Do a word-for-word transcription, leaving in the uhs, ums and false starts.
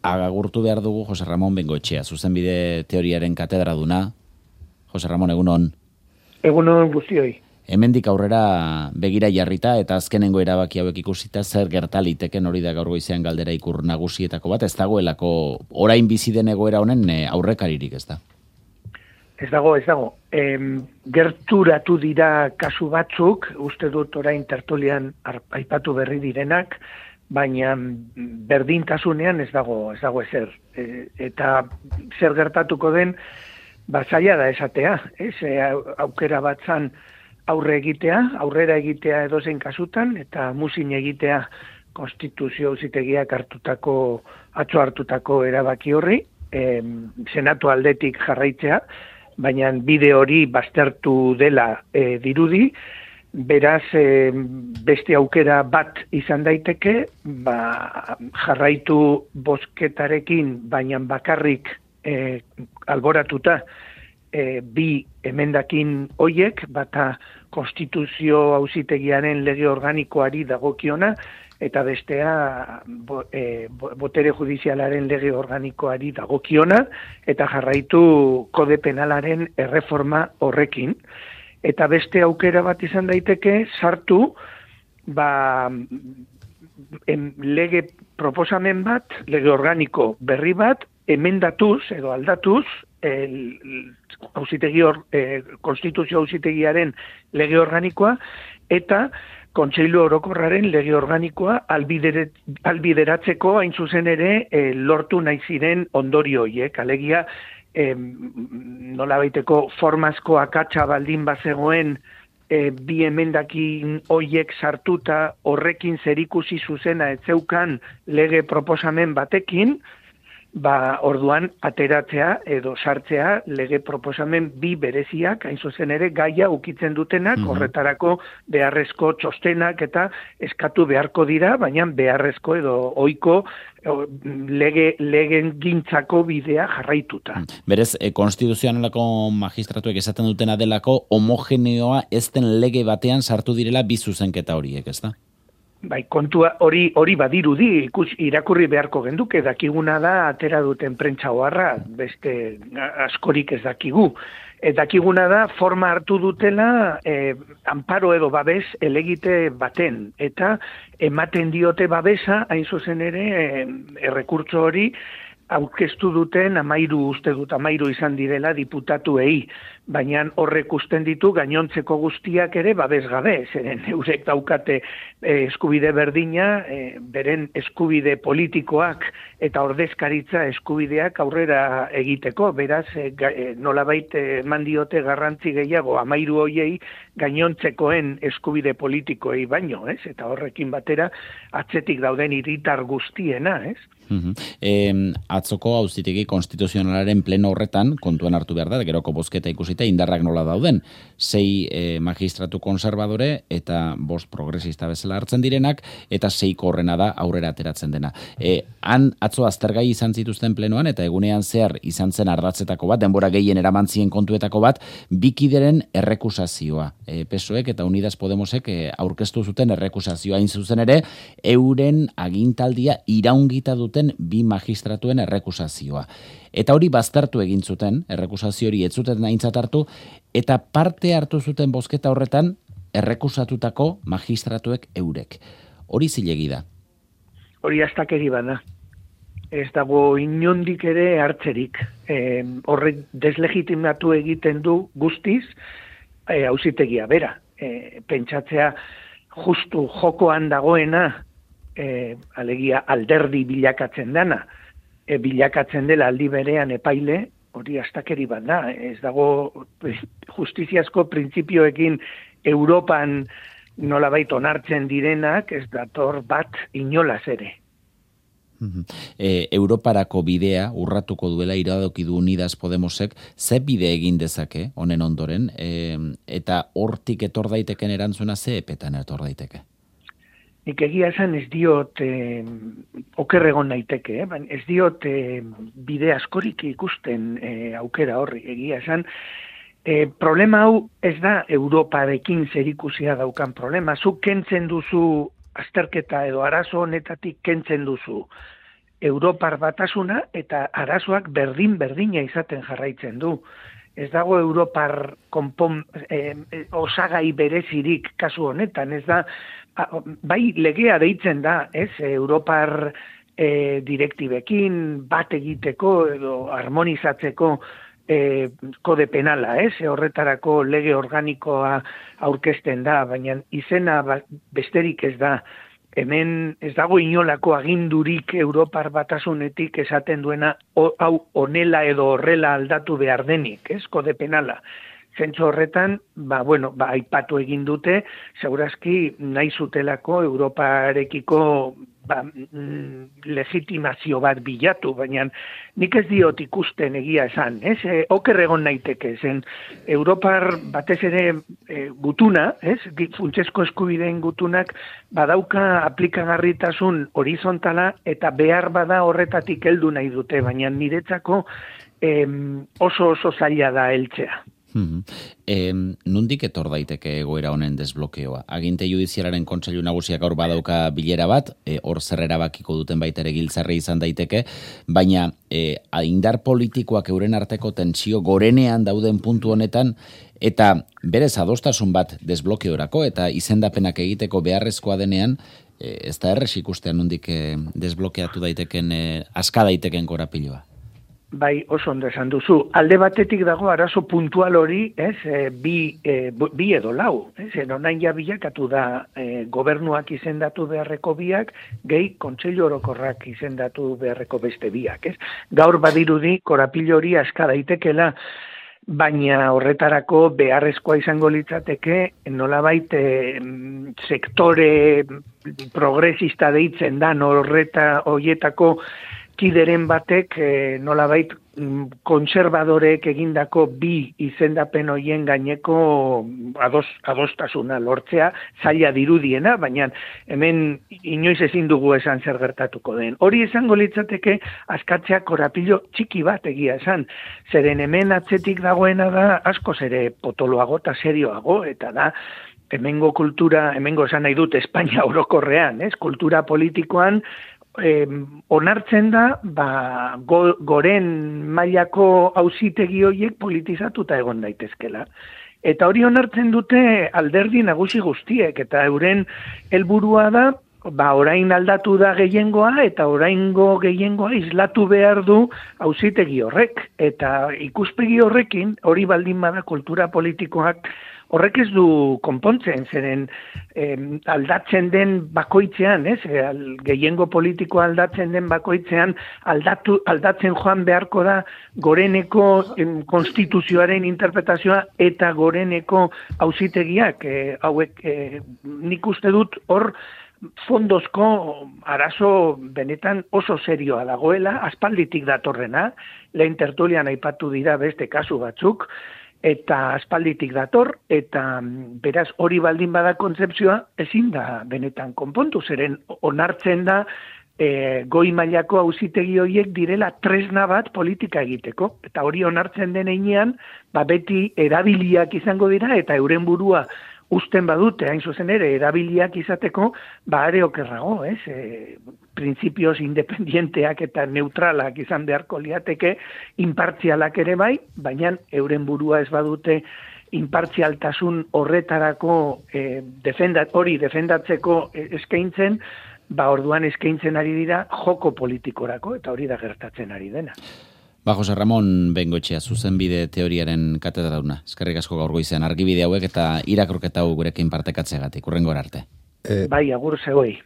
agurtu behar dugu Jose Ramon Bengoetxea, zuzenbide teoriaren katedraduna. Jose Ramon, egunon. Egunon guztioi. Hemendik aurrera begira jarrita eta azkenengo erabaki hauek ikusita zer gerta liteken, hori da gaur goizean galdera ikur nagusietako bat, ez dagoelako orain bizi den egoera honen aurrekaririk, ez da? Ez dago, ez dago. Em, gerturatu dira kasu batzuk, uste dut orain tertulian aipatu berri direnak, baina berdintasunean ez dago, ez dago ezer. E, eta zer gertatuko den, ba zaila da esatea, ez? E, aukera batzan aurre egitea, aurrera egitea edozein kasutan, eta muzin egitea konstituzio auzitegiak hartutako, atzo hartutako erabaki horri, e, senatu aldetik jarraitzea, baina bide hori baztertu dela e, dirudi, beraz e, beste aukera bat izan daiteke, ba, jarraitu bozketarekin, baina bakarrik e, alboratuta, e, bi emendakin hoiek, bata konstituzio auzitegiaren lege organikoari dagokiona, eta bestea bo, e, botere judizialaren lege organikoari dagokiona, eta jarraitu kode penalaren erreforma horrekin. Eta beste aukera bat izan daiteke, sartu, ba, em, lege proposamen bat, lege organiko berri bat, emendatuz edo aldatuz, el, auzitegi hor, e, konstituzio auzitegiaren lege organikoa, eta Kontseilu Orokorraren lege organikoa albideret, albideratzeko hain zuzen ere e, lortu nahi ziren ondorio horiek. Alegia, e, nola baiteko formazko akatsa baldin bazegoen e, bi emendakin horiek sartuta horrekin zerikusi zuzena ez zeukan lege proposamen batekin, ba orduan ateratzea edo sartzea lege proposamen bi bereziak, hain zuzen ere gaia ukitzen dutenak, mm-hmm. horretarako beharrezko txostenak eta eskatu beharko dira, baina beharrezko edo ohiko lege legen gintzako bidea jarraituta. Berez, e, konstituzionalako magistratuek esaten dutena delako homogeneoa ez den lege batean sartu direla bi zuzenketa horiek, ez da? Bai, kontua hori hori badirudi, ikus irakurri beharko genduke, dakiguna da atera duten prentsa oharra, beste askorik ez dakigu. E, dakiguna da forma hartu dutela e, amparo edo babes elegite baten, eta ematen diote babesa, hain zuzen ere, e, errekurtso hori aurkeztu duten amairu, uste dut amairu izan direla diputatuei, baina horrek usten ditu gainontzeko guztiak ere babes gabe, zeren eurek daukate e, eskubide berdina, e, beren eskubide politikoak eta ordezkaritza eskubideak aurrera egiteko, beraz e, ga, e, nolabait eman diote garrantzi gehiago amairu hoiei gainontzekoen eskubide politikoei baino, ez? Eta horrekin batera atzetik dauden hiritar guztiena, ez? Mm-hmm. E, atzoko auzitegi konstituzionalaren pleno horretan, kontuan hartu behar da, geroko bozketa ikusita indarrak nola dauden, sei e, magistratu konservadore eta bost progresista bezala hartzen direnak, eta seiko horrena da aurrera ateratzen dena. E, han atzo aztergai izan zituzten plenoan, eta egunean zehar izan zen ardatzetako bat, denbora gehien eramantzien kontuetako bat, bikideren errekusazioa. E, P S O Ek eta Unidas Podemosek e, aurkeztu zuten errekusazioa hain zuzen ere, euren agintaldia iraungita duten bi magistratuen errekusazioa. Eta hori baztertu egin zuten, errekusazio hori ez zuten aintzat hartu, eta parte hartu zuten bozketa horretan errekusatutako magistratuek eurek. Hori zilegi da. Hori astakeri bada. Ez dago inondik ere hartzerik. E, horrek deslegitimatu egiten du guztiz e, auzitegia bera. E, pentsatzea justu jokoan dagoena, e, alegia alderdi bilakatzen dana, e, bilakatzen dela aldi berean epaile, hori astakeri bat da. Ez dago justiziazko printzipioekin Europan nolabait onartzen direnak, ez dator bat inolaz ere. E, Europarako bidea urratuko duela iradoki du Unidas Podemosek, ze bide egin dezake honen ondoren, e, eta hortik etor daiteken erantzuna ze epetan etor daiteke? Nik egia esan ez diot eh, oker egon naiteke, eh? Ez diot eh, bide askorik ikusten eh, aukera horri. Egia esan, eh, problema hau ez da Europarekin zerikusia daukan problema. Zuk kentzen duzu azterketa edo arazo honetatik kentzen duzu Europar batasuna eta arazoak berdin-berdina izaten jarraitzen du. Ez dago Europar konpon, eh, osagai berezirik kasu honetan, ez da, bai legea deitzen da, ez, Europar eh, direktibekin bat egiteko edo harmonizatzeko E, kode penala, ez? Horretarako lege organikoa aurkezten da, baina izena besterik ez da. Hemen ez dago inolako agindurik Europar batasunetik esaten duena hau honela edo horrela aldatu behar denik, ez? Kode penala. Zentzu horretan, ba, bueno, ba, aipatu egin dute, segurazki nahi zutelako Europarekiko ba, mm, legitimazio bat bilatu, baina nik ez diot ikusten egia esan, ez? E, oker egon naiteke, zen Europar batez ere e, gutuna, ez? Funtsezko eskubideen gutunak badauka aplikagarritasun horizontala eta behar bada horretatik heldu nahi dute, baina niretzako em, oso oso zaila da heltzea. Mm-hmm. E, nundik etor daiteke egoera honen desblokeoa? Aginte judizialaren kontseilu nagusiak gaur badauka bilera bat, e, hor zer erabakiko duten baita ere giltzarre izan daiteke, baina e, indar politikoak euren arteko tentsio gorenean dauden puntu honetan, eta berez adostasun bat desblokeorako eta izendapenak egiteko beharrezkoa denean, e, ez da errez ikustean nundik e, desblokeatu daiteken, e, aska daiteken korapiloa. Bai, oso ondo esan duzu. Alde batetik dago arazo puntual hori, ez, e, bi, e, bi edo lau, ez, onain ja bilakatu da e, gobernuak izendatu beharreko biak, gehi kontseilu orokorrak izendatu beharreko beste biak, ez. Gaur badirudi korapilo hori aska daitekela, baina horretarako beharrezkoa izango litzateke nolabait e, sektore progresista deitzen da, horreta hoietako kideren batek e, nolabait kontserbadorek egindako bi izendapen hoien gaineko ados, adostasuna lortzea zaila dirudiena, baina hemen inoiz ezin dugu esan zer gertatuko den. Hori izango litzateke askatzea korapilo txiki bat egia esan, zeren hemen atzetik dagoena da askoz ere potoloago eta serioago, eta da hemengo kultura, hemengo esan nahi dut Espainia orokorrean, ez? Kultura politikoan Eh, onartzen da ba, go, goren mailako auzitegi horiek politizatuta egon daitezkela. Eta hori onartzen dute alderdi nagusi guztiek, eta euren helburua da, ba, orain aldatu da gehiengoa, eta oraingo gehiengoa islatu behar du auzitegi horrek. Eta ikuspegi horrekin, hori baldin bada kultura politikoak, horrek ez du konpontzen, zeren eh, aldatzen den bakoitzean, ez? Gehiengo politikoa aldatzen den bakoitzean, aldatu, aldatzen joan beharko da goreneko em, konstituzioaren interpretazioa eta goreneko auzitegiak, eh, hauek eh, nik uste dut hor fondozko arazo benetan oso serioa dagoela, aspalditik datorrena, lehen tertulian aipatu dira beste kasu batzuk, eta aspalditik dator, eta beraz hori baldin bada kontzepzioa ezin da benetan konpontu, zeren onartzen da e, goi mailako auzitegi horiek direla tresna bat politika egiteko, eta hori onartzen den heinean, ba beti erabiliak izango dira, eta euren burua usten badute, hain zuzen ere, erabiliak izateko, ba are okerrago, ez? E, printzipioz independienteak eta neutralak izan beharko liateke, inpartzialak ere bai, baina euren burua ez badute inpartzialtasun horretarako e, defendat, hori defendatzeko eskaintzen, ba orduan eskaintzen ari dira joko politikorako, eta hori da gertatzen ari dena. Ba, Jose Ramon Bengoetxea, zuzenbide teoriaren katedraduna. Eskerrik asko gaur goizean argibide hauek eta irakurketa hau gurekin partekatzeagatik. Hurrengora arte. Bai, agur zegoi.